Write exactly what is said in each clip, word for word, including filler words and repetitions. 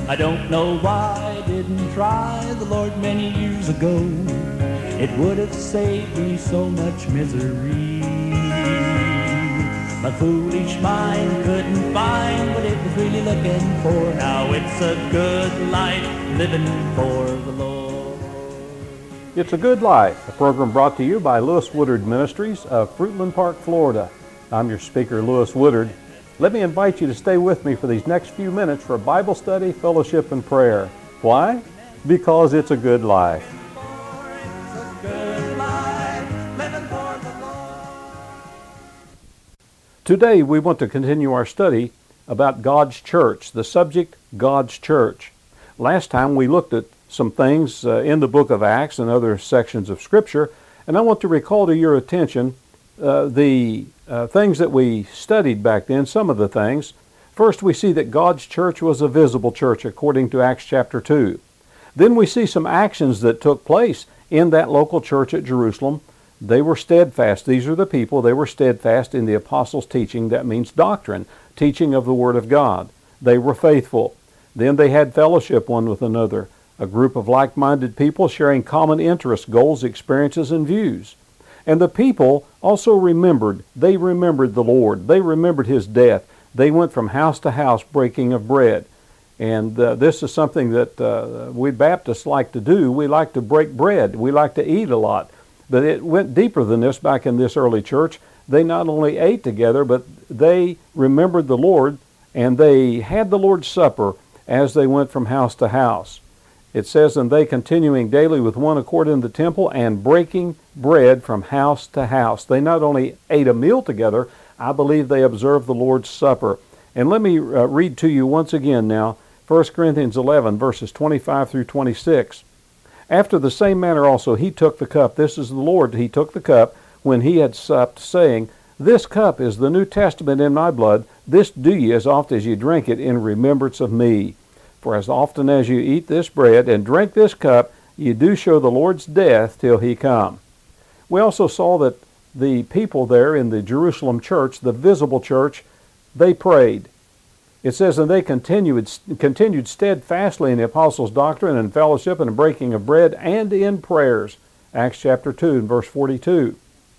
I don't know why I didn't try the Lord many years ago. It would have saved me so much misery. My foolish mind couldn't find what it was really looking for. Now it's a good life living for the Lord. It's a Good Life, a program brought to you by Lewis Woodard Ministries of Fruitland Park, Florida. I'm your speaker, Lewis Woodard. Let me invite you to stay with me for these next few minutes for Bible study, fellowship, and prayer. Why? Because it's a good life. Today we want to continue our study about God's church, the subject, God's church. Last time we looked at some things uh, in the book of Acts and other sections of Scripture, and I want to recall to your attention uh, the uh, things that we studied back then, some of the things. First, we see that God's church was a visible church according to Acts chapter two. Then we see some actions that took place in that local church at Jerusalem. They were steadfast. These are the people. They were steadfast in the apostles' teaching. That means doctrine, teaching of the Word of God. They were faithful. Then they had fellowship one with another, a group of like-minded people sharing common interests, goals, experiences, and views. And the people also remembered. They remembered the Lord. They remembered His death. They went from house to house breaking of bread. And uh, this is something that uh, we Baptists like to do. We like to break bread. We like to eat a lot. But it went deeper than this back in this early church. They not only ate together, but they remembered the Lord, and they had the Lord's Supper as they went from house to house. It says, and they continuing daily with one accord in the temple and breaking bread from house to house. They not only ate a meal together, I believe they observed the Lord's Supper. And let me uh, read to you once again now, First Corinthians eleven, verses twenty-five through twenty-six. After the same manner also he took the cup. This is the Lord. He took the cup when he had supped, saying, This cup is the New Testament in my blood. This do ye as oft as ye drink it in remembrance of me. For as often as you eat this bread and drink this cup, ye do show the Lord's death till he come. We also saw that the people there in the Jerusalem church, the visible church, they prayed. It says, and they continued, continued steadfastly in the apostles' doctrine and fellowship and breaking of bread and in prayers. Acts chapter two and verse forty-two.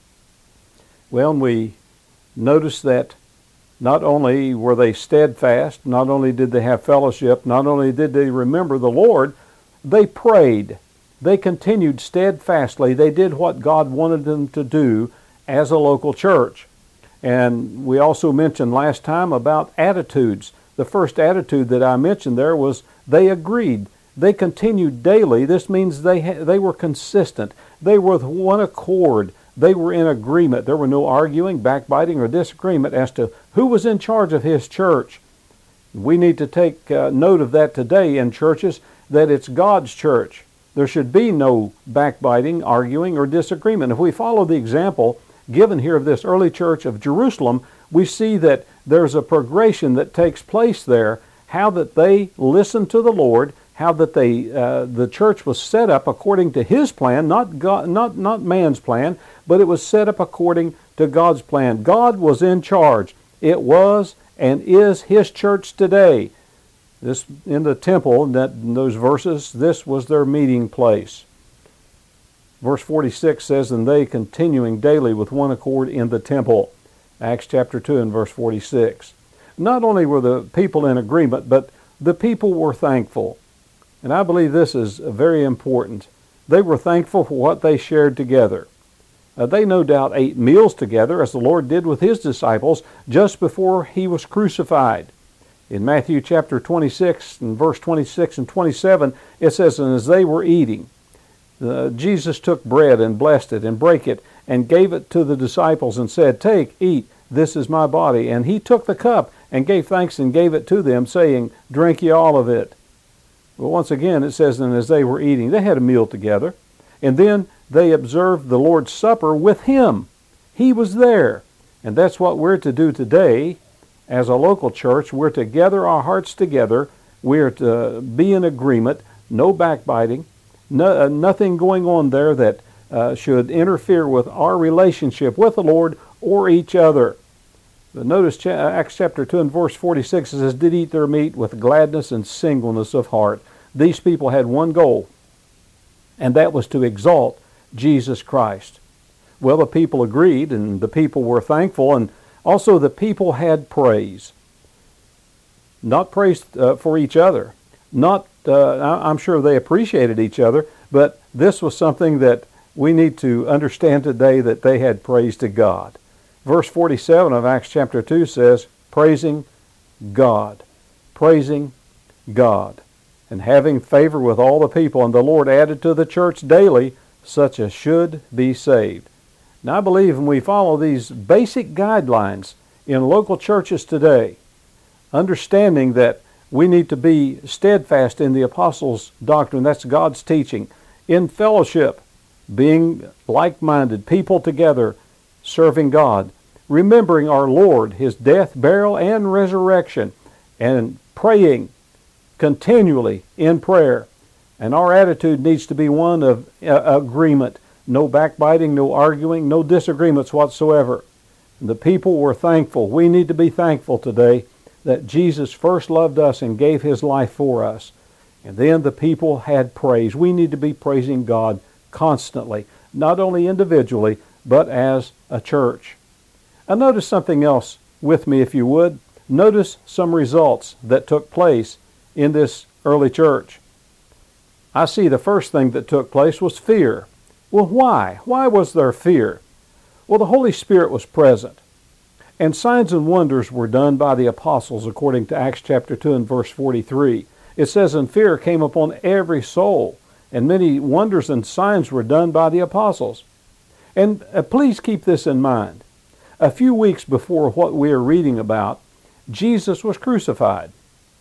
Well, we notice that not only were they steadfast, not only did they have fellowship, not only did they remember the Lord, they prayed. They continued steadfastly. They did what God wanted them to do as a local church. And we also mentioned last time about attitudes. The first attitude that I mentioned there was they agreed. They continued daily. This means they ha- they were consistent. They were with one accord. They were in agreement. There were no arguing, backbiting, or disagreement as to who was in charge of His church. We need to take uh, note of that today in churches, that it's God's church. There should be no backbiting, arguing, or disagreement. If we follow the example given here of this early church of Jerusalem, we see that there's a progression that takes place there, how that they listened to the Lord, how that they uh, the church was set up according to His plan, not God, not not man's plan, but it was set up according to God's plan. God was in charge. It was and is His church today. This in the temple, that in those verses, this was their meeting place. Verse forty-six says, and they continuing daily with one accord in the temple. Acts chapter two and verse forty-six. Not only were the people in agreement, but the people were thankful. And I believe this is very important. They were thankful for what they shared together. Uh, they no doubt ate meals together, as the Lord did with His disciples just before He was crucified. In Matthew chapter twenty-six and verse twenty-six and twenty-seven, it says, and as they were eating, Uh, Jesus took bread and blessed it and brake it and gave it to the disciples and said, Take, eat, this is my body. And He took the cup and gave thanks and gave it to them, saying, Drink ye all of it. Well, once again, it says, and as they were eating, they had a meal together. And then they observed the Lord's Supper with Him. He was there. And that's what we're to do today as a local church. We're to gather our hearts together. We're to be in agreement, no backbiting. No, uh, nothing going on there that uh, should interfere with our relationship with the Lord or each other. But notice Acts chapter two and verse forty-six, it says, did eat their meat with gladness and singleness of heart. These people had one goal, and that was to exalt Jesus Christ. Well, the people agreed, and the people were thankful, and also the people had praise. Not praise uh, for each other. Not, uh, I'm sure they appreciated each other, but this was something that we need to understand today, that they had praise to God. Verse forty-seven of Acts chapter two says, praising God, praising God, and having favor with all the people, and the Lord added to the church daily such as should be saved. Now I believe when we follow these basic guidelines in local churches today, understanding that we need to be steadfast in the apostles' doctrine, that's God's teaching, in fellowship, being like-minded, people together, serving God, remembering our Lord, His death, burial, and resurrection, and praying continually in prayer. And our attitude needs to be one of uh, agreement, no backbiting, no arguing, no disagreements whatsoever. And the people were thankful. We need to be thankful today that Jesus first loved us and gave His life for us. And then the people had praise. We need to be praising God constantly, not only individually, but as a church. Now notice something else with me, if you would. Notice some results that took place in this early church. I see the first thing that took place was fear. Well, why? Why was there fear? Well, the Holy Spirit was present, and signs and wonders were done by the apostles, according to Acts chapter two and verse forty-three. It says, and fear came upon every soul, and many wonders and signs were done by the apostles. And uh, please keep this in mind. A few weeks before what we are reading about, Jesus was crucified.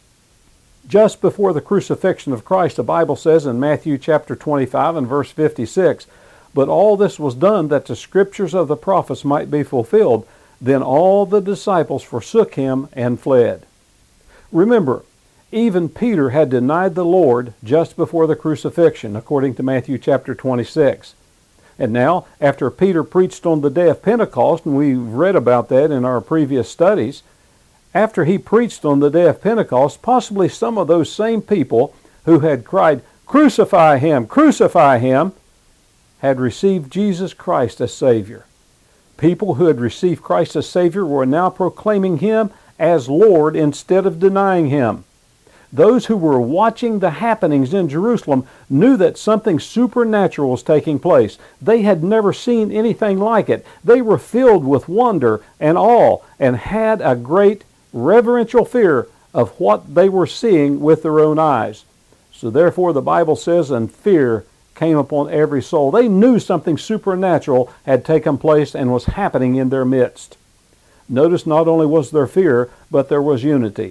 Just before the crucifixion of Christ, the Bible says in Matthew chapter twenty-five and verse fifty-six, but all this was done that the scriptures of the prophets might be fulfilled. Then all the disciples forsook Him and fled. Remember, even Peter had denied the Lord just before the crucifixion, according to Matthew chapter twenty-six. And now, after Peter preached on the day of Pentecost, and we read about that in our previous studies, after he preached on the day of Pentecost, possibly some of those same people who had cried, crucify Him, crucify Him, had received Jesus Christ as Savior. People who had received Christ as Savior were now proclaiming Him as Lord instead of denying Him. Those who were watching the happenings in Jerusalem knew that something supernatural was taking place. They had never seen anything like it. They were filled with wonder and awe and had a great reverential fear of what they were seeing with their own eyes. So therefore the Bible says, and fear came upon every soul. They knew something supernatural had taken place and was happening in their midst. Notice not only was there fear, but there was unity.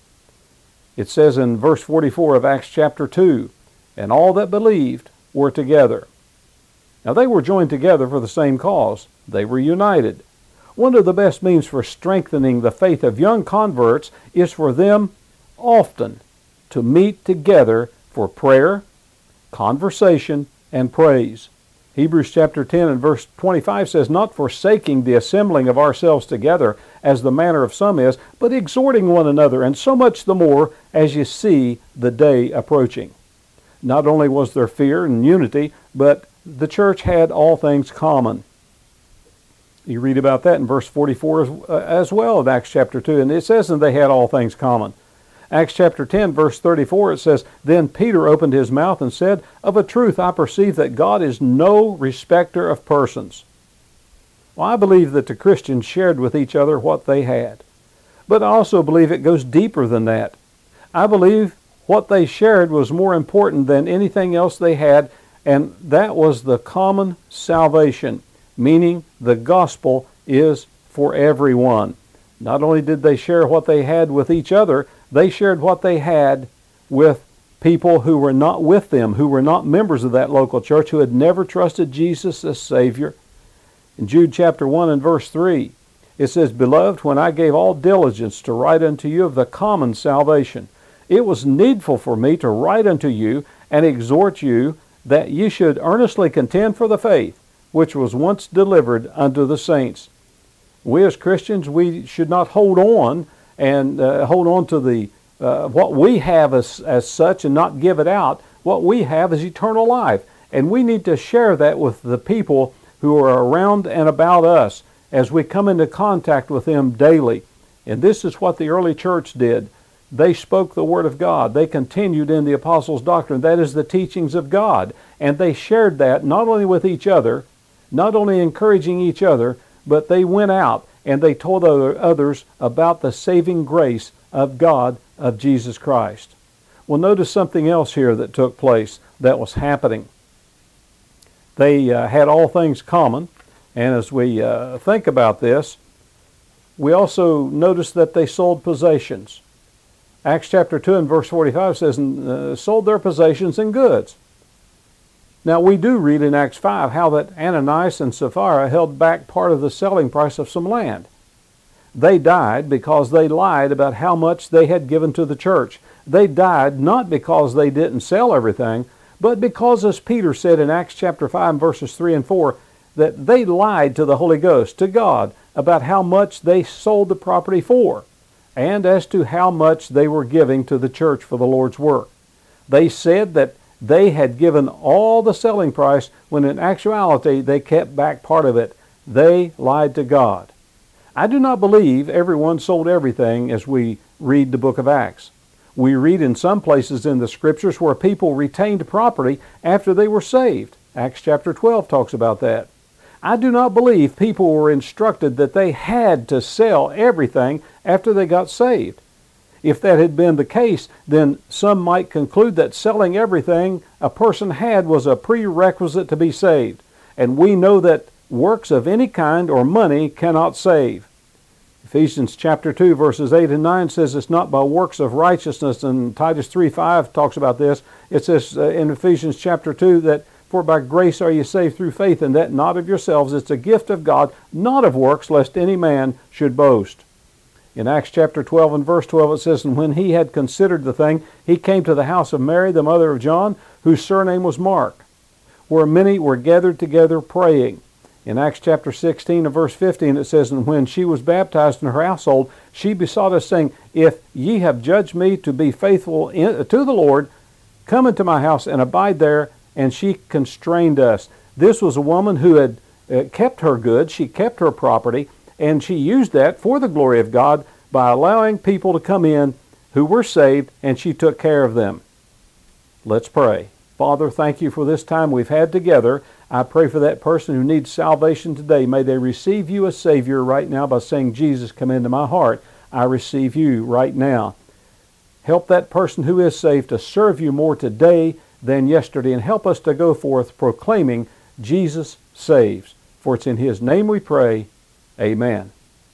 It says in verse forty-four of Acts chapter two, and all that believed were together. Now they were joined together for the same cause. They were united. One of the best means for strengthening the faith of young converts is for them often to meet together for prayer, conversation, and praise. Hebrews chapter ten and verse twenty-five says, not forsaking the assembling of ourselves together, as the manner of some is, but exhorting one another, and so much the more as you see the day approaching. Not only was there fear and unity, but the church had all things common. You read about that in verse forty-four as, uh, as well of Acts chapter two, and it says that they had all things common. Acts chapter ten, verse thirty-four, it says, then Peter opened his mouth and said, of a truth I perceive that God is no respecter of persons. Well, I believe that the Christians shared with each other what they had. But I also believe it goes deeper than that. I believe what they shared was more important than anything else they had, and that was the common salvation, meaning the gospel is for everyone. Not only did they share what they had with each other, they shared what they had with people who were not with them, who were not members of that local church, who had never trusted Jesus as Savior. In Jude chapter one and verse three, it says, beloved, when I gave all diligence to write unto you of the common salvation, it was needful for me to write unto you and exhort you that ye should earnestly contend for the faith which was once delivered unto the saints. We as Christians, we should not hold on and uh, hold on to the uh, what we have as, as such and not give it out. What we have is eternal life. And we need to share that with the people who are around and about us as we come into contact with them daily. And this is what the early church did. They spoke the Word of God. They continued in the apostles' doctrine. That is the teachings of God. And they shared that not only with each other, not only encouraging each other, but they went out and they told other, others about the saving grace of God, of Jesus Christ. Well, notice something else here that took place that was happening. They uh, had all things common, and as we uh, think about this, we also notice that they sold possessions. Acts chapter two and verse forty-five says, and, uh, sold their possessions and goods. Now we do read in Acts five how that Ananias and Sapphira held back part of the selling price of some land. They died because they lied about how much they had given to the church. They died not because they didn't sell everything, but because, as Peter said in Acts chapter five, verses three and four, that they lied to the Holy Ghost, to God, about how much they sold the property for, and as to how much they were giving to the church for the Lord's work. They said that they had given all the selling price, when in actuality they kept back part of it. They lied to God. I do not believe everyone sold everything as we read the book of Acts. We read in some places in the Scriptures where people retained property after they were saved. Acts chapter twelve talks about that. I do not believe people were instructed that they had to sell everything after they got saved. If that had been the case, then some might conclude that selling everything a person had was a prerequisite to be saved. And we know that works of any kind or money cannot save. Ephesians chapter two, verses eight and nine says it's not by works of righteousness, and Titus three five talks about this. It says uh, in Ephesians chapter two that, for by grace are you saved through faith, and that not of yourselves. It's a gift of God, not of works, lest any man should boast. In Acts chapter twelve and verse twelve it says, and when he had considered the thing, he came to the house of Mary, the mother of John, whose surname was Mark, where many were gathered together praying. In Acts chapter sixteen and verse fifteen it says, and when she was baptized in her household, she besought us, saying, if ye have judged me to be faithful in, to the Lord, come into my house and abide there. And she constrained us. This was a woman who had uh, kept her goods, she kept her property, and she used that for the glory of God by allowing people to come in who were saved, and she took care of them. Let's pray. Father, thank you for this time we've had together. I pray for that person who needs salvation today. May they receive you as Savior right now by saying, Jesus, come into my heart. I receive you right now. Help that person who is saved to serve you more today than yesterday, and help us to go forth proclaiming Jesus saves. For it's in his name we pray. Amen.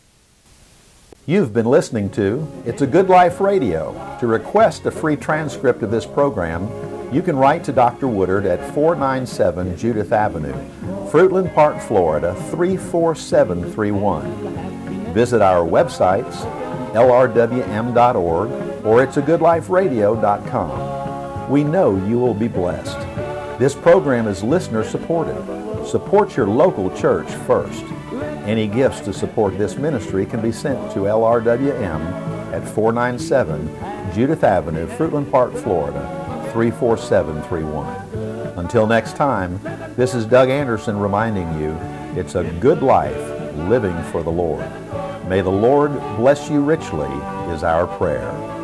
You've been listening to It's a Good Life Radio. To request a free transcript of this program, you can write to Doctor Woodard at four ninety-seven Judith Avenue, Fruitland Park, Florida three four seven three one. Visit our websites, L R W M dot org or it's a good life radio dot com. We know you will be blessed. This program is listener supported. Support your local church first. Any gifts to support this ministry can be sent to L R W M at four ninety-seven Judith Avenue, Fruitland Park, Florida three four seven three one. Until next time, this is Doug Anderson reminding you, it's a good life living for the Lord. May the Lord bless you richly is our prayer.